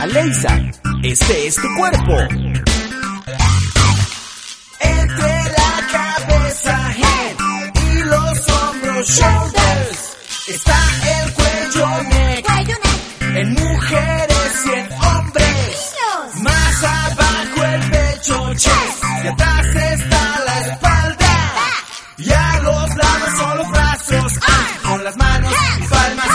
Leisa, este es tu cuerpo. Entre la cabeza, head, y los hombros, shoulders, está el cuello, neck, en mujeres y en hombres. Más abajo el pecho, chest, y atrás está la espalda. Y a los lados son los brazos, con las manos y palmas